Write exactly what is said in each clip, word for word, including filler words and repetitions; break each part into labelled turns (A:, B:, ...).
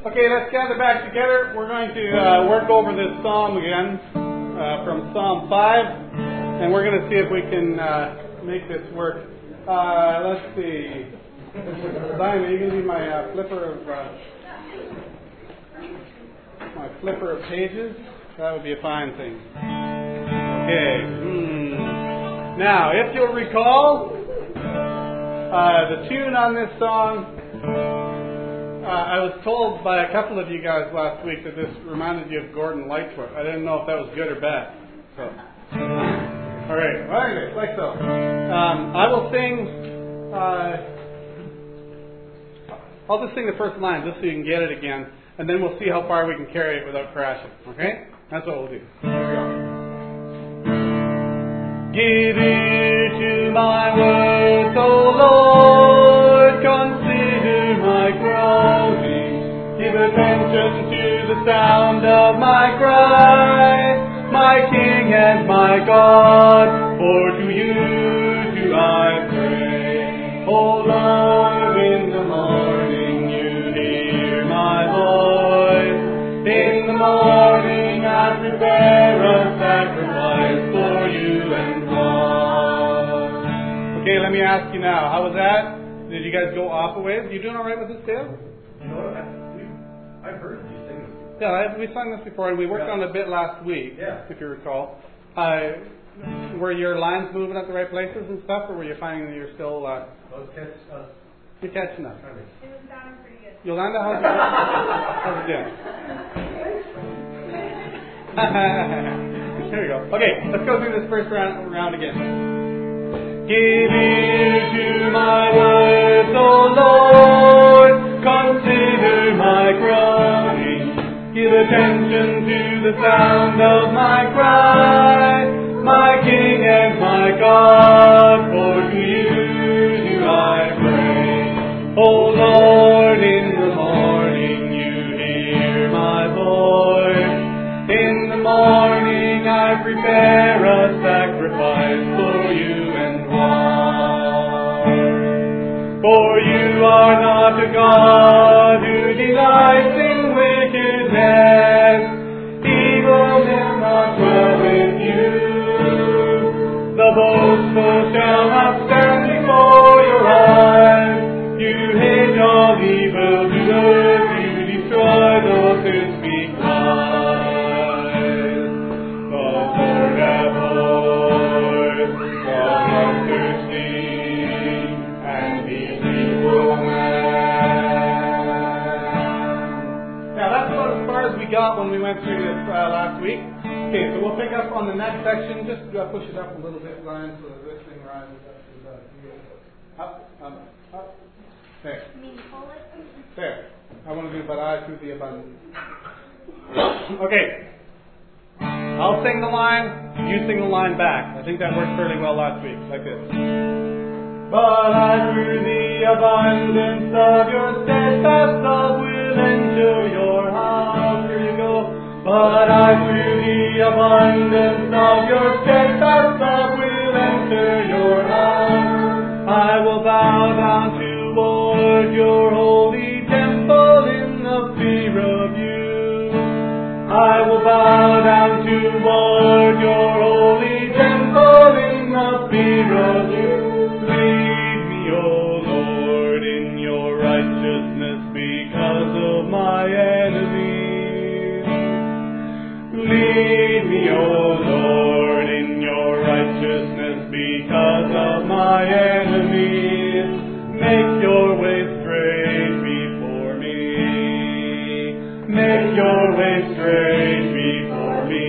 A: Okay, let's gather back together. We're going to uh, work over this psalm again uh, from Psalm five, and we're going to see if we can uh, make this work. Uh, let's see. Zion, are you going to be my uh, flipper of uh, my flipper of pages? That would be a fine thing. Okay. Hmm. Now, if you'll recall, uh, the tune on this song. Uh, I was told by a couple of you guys last week that this reminded you of Gordon Lightfoot. I didn't know if that was good or bad. So, all right. Well, anyway, like so. Um, I will sing. Uh, I'll just sing the first line just so you can get it again, and then we'll see how far we can carry it without crashing. Okay? That's what we'll do. Here we go. Give ear to my words, O Lord. Consider my groaning. Give attention to the sound of my cry, my King and my God. For to you do I pray. O Lord, in the morning you hear my voice. In the morning I prepare a sacrifice for you and God. Okay, let me ask you now. How was that? Did you guys go off a ways? You doing all right with this, Dale?
B: No, I've heard you sing this.
A: Yeah, I, we sung this before, and we worked
B: yeah.
A: on it a bit last week,
B: yeah.
A: if you recall. Uh, were your lines moving at the right places and stuff, or were you finding that you're still... Uh,
B: I was catch, uh,
A: you're catching up.
C: It was sounding pretty good.
A: Yolanda, how's it How's it doing? Here we go. Okay, let's go through this first round, round again. Give ear to my words, O Lord. Consider my groaning. Give attention to the sound of my cry, my King and my God. For to you do I pray. O Lord, in the morning you hear my voice. In the morning I prepare a sacrifice for you and one. For you are not a God who delights in wickedness. Evil will not dwell with you. The boastful shall not stand before your eyes. You hate all evil doers. You destroy those who speak lies. The Lord abhors the bloodthirsty and deceitful man. Now that's about as far as we got when we went through this uh, last week. Okay, so we'll pick up on the next section. Just uh, push it up a little bit, Ryan, so that this thing rises up. Up, um, up. There.
C: You mean pull it?
A: There. I want to do but I through the abundance. Okay. I'll sing the line, you sing the line back. I think that worked fairly well last week, like this. But I through the abundance of your steadfast love will enter your house. Here you go. But I through the abundance of your steadfast love will enter your house. I will bow down toward your holy temple in the fear of you. I will bow down toward your holy temple in the fear of you. Lead me, O Lord, in your righteousness because of my enemies. Lead me, O Lord, in your righteousness because of my enemies. Make your way straight before me. Make your way straight before me.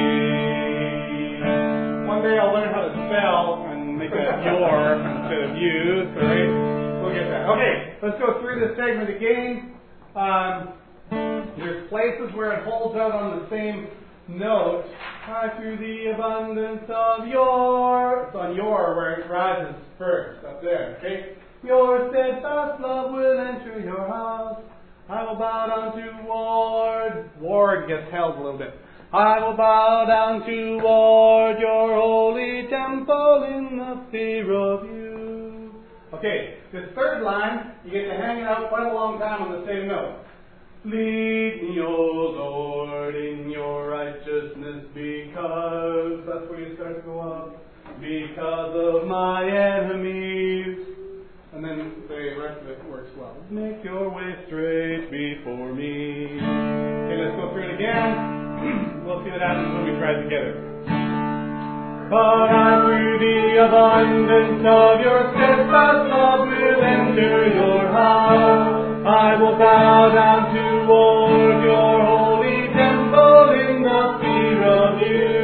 A: One day I'll learn how to spell and make that your instead of you. Sorry. We'll get that. Okay, let's go through this segment again. Um, there's places where it holds out on the same note. High through the abundance of your. It's on your where it rises first, up there. Okay? Your steadfast love will enter your house. I will bow down toward. Ward gets held a little bit. I will bow down toward your holy temple in the fear of you. Okay, this third line, you get to hang it out quite a long time on the same note. Lead me, O Lord, in your righteousness, because, that's where you start to go up, because of my enemies. And then the rest of it works well. Make your way straight before me. Okay, let's go through it again. We'll see what happens when we try it together. But I, through the abundance of your steadfast love, will enter your house. I will bow down toward your holy temple in the fear of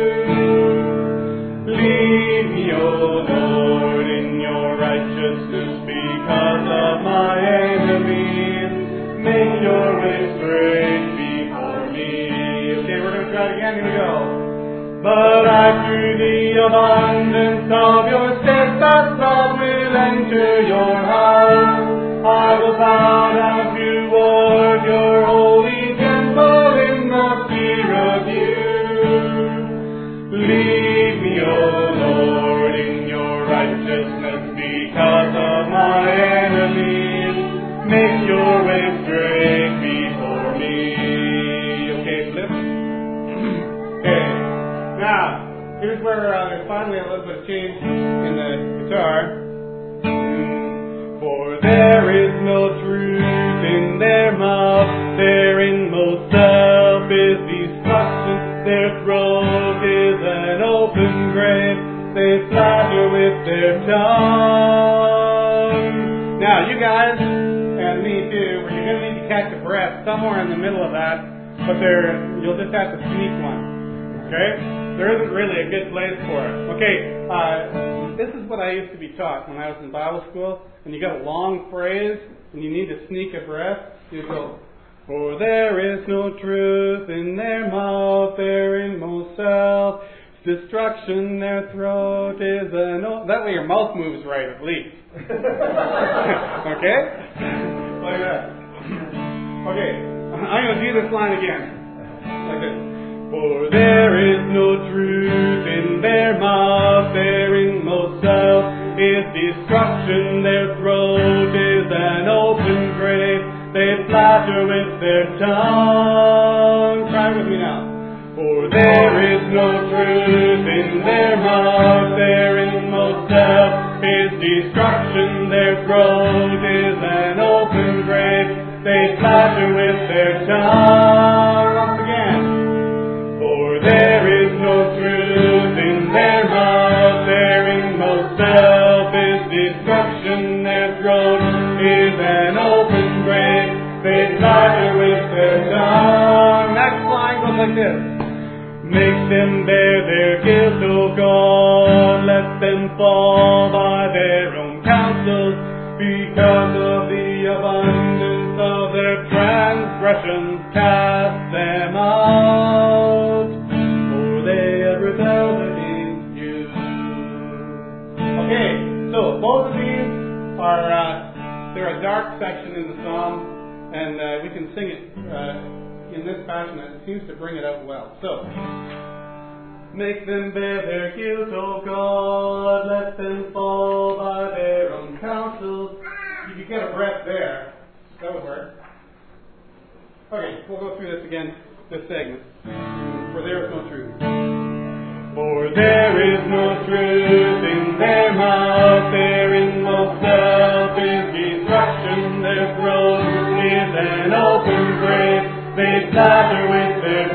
A: you. Lead me, O Lord, in your righteousness because of my enemies. Make your way straight before me. Okay, we're going to try it again. Here we go. But I, through the abundance of your steadfast love, will enter your house. I will bow down toward your holy temple in the fear of you. Lead me, O Lord, in your righteousness because of my enemies. Make your way straight before me. Okay, flip. Okay. Now, here's where uh, there's finally a little bit of change in the guitar. For there is no truth in their mouth, their inmost self is destruction, their throat is an open grave, they flatter with their tongue. Now, you guys, and me too, you're going to need to catch a breath somewhere in the middle of that, but there, you'll just have to sneak one. Okay? There isn't really a good place for it. Okay, uh, this is what I used to be taught when I was in Bible school. And you got a long phrase, and you need to sneak a breath. You go, for there is no truth in their mouth, their inmost self, destruction, their throat is an open. That way your mouth moves right, at least. Okay? Like that. Okay, I'm going to do this line again. Like this. For there is no truth in their mouth, their inmost self is destruction, their throat is an open grave, they flatter with their tongue. Try with me now. For there is no truth in their mouth, their inmost self is destruction, their throat is an open grave, they flatter with their tongue. Once again. For there is no truth in their mouth, their inmost self is destruction, their throat is an open grave, they flatter with their tongue. Next line goes like this. Make them bear their guilt, O God, let them fall by their own counsels, because of the abundance of their transgressions, cast them out, for they have rebelled against you. Okay, so both of these are, uh, they're a dark section in the psalm, and uh, we can sing it uh, in this fashion, and it seems to bring it out well. So, make them bear their guilt, O God, let them fall by their own counsels. You could get a breath there. That would work. Okay, we'll go through this again, this segment. For there is no truth. For there is no truth in their mouth, their inmost self is destruction, their throat is an open grave, they flatter with their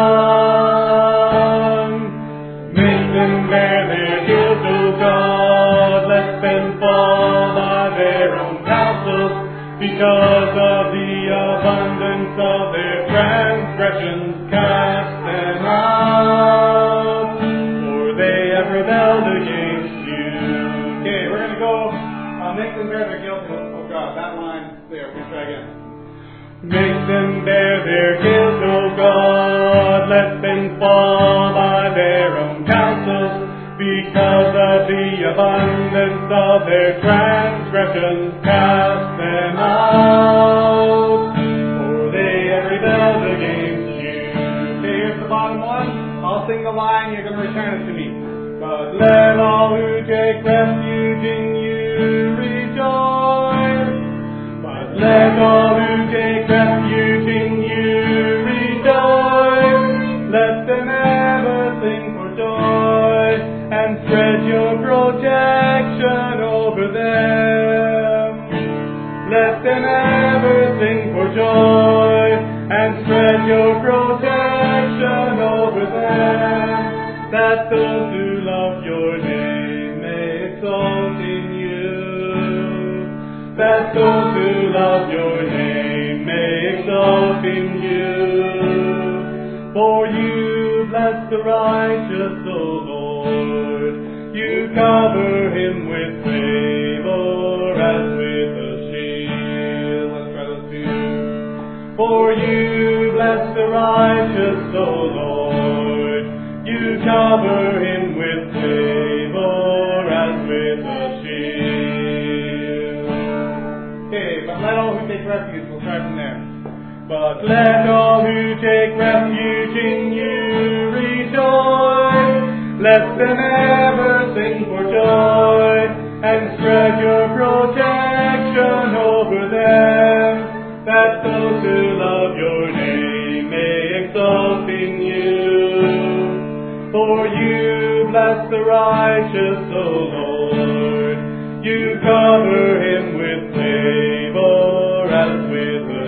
A: tongue. Make them bear their guilt, O God, let them fall by their own counsels, because of the abundance of their transgressions, cast them out, for they have rebelled against you. Okay, we're going to go, uh, make them bear their guilt, oh God, that line there, we'll try again. Make them bear their guilt, O God, let them fall by their own counsels, because of the abundance of their transgressions, cast them out, for they have rebelled against you. Okay, here's the bottom one. I'll sing the line, you're going to return it to me. But let all who take refuge in you rejoice. But let all who take refuge in and spread your protection over them, that those who love your name may exalt in you, that those who love your name may exalt in you. For you bless the righteous, O Lord, you cover him with favor as with a shield. Let's try those two. For you bless the righteous, O Lord, you cover him with favor as with a shield. Okay, but let all who take refuge, we'll try from there. But let all who take refuge in you rejoice. Let them ever sing for joy, and spread your protection over them, that those who love your name may exalt in you. For you bless the righteous, O Lord, you cover him with favor as with a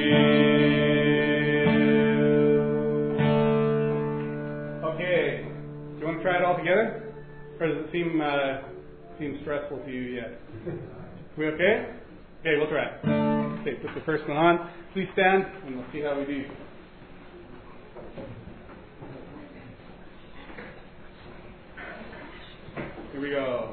A: shield. Okay. Do you want to try it all together? Or does it seem uh, seem stressful to you yet? We okay? Okay, we'll try it. Okay, put the first one on. Please stand, and we'll see how we do. Here we go.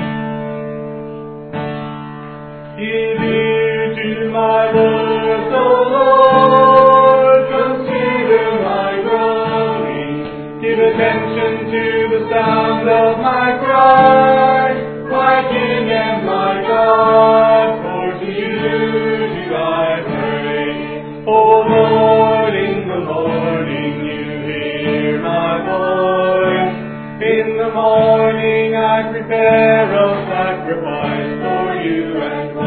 A: Give ear to my words, O Lord, consider my groaning. Give attention to the sound of my cry, my King and my God, for to you do I pray. O Lord, in the morning you hear my voice. In the morning I prepare a sacrifice for you and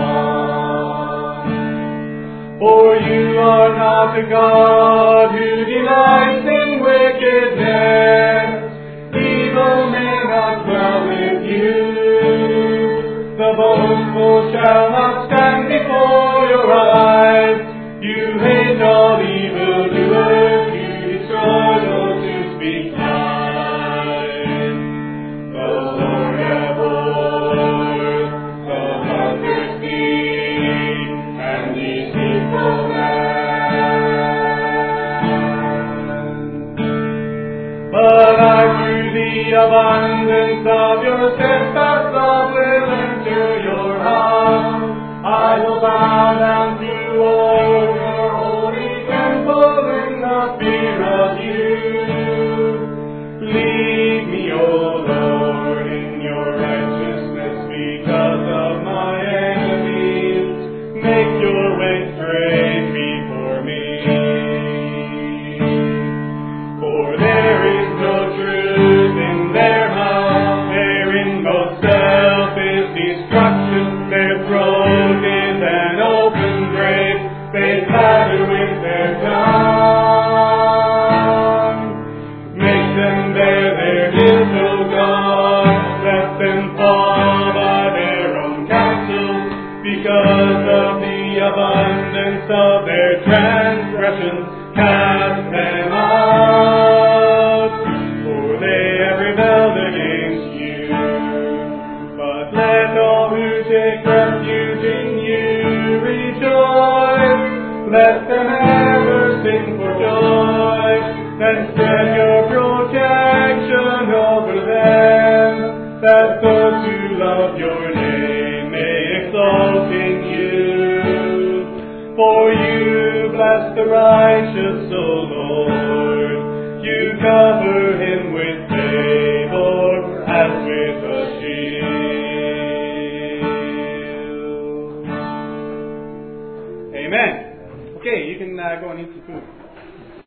A: one. For you are not a God who delights in wickedness. Evil may not dwell with you. The boastful shall not stand before your eyes. You hate all evildoers. You destroy those who speak lies. The Lord abhors the bloodthirsty and deceitful man. But I, through the abundance of your steadfast love, will enter your house. I will bow down to all your holy temple in the fear of you. Lead me, O Lord, in your righteousness because of my enemies. Make your way straight before me. For there is no truth in their mouth, their inmost self is destruction. Their throat is an open grave, they flatter with their tongue. Make them bear their guilt, O God, let them fall by their own counsel, because of the abundance of their transgressions. Cast them out, for they have rebelled against you. But let all who take refuge in you rejoice. Let them ever sing for joy, and spread your protection over them, that those who love your name may exalt in you. For you bless the righteous, O Lord, you cover him with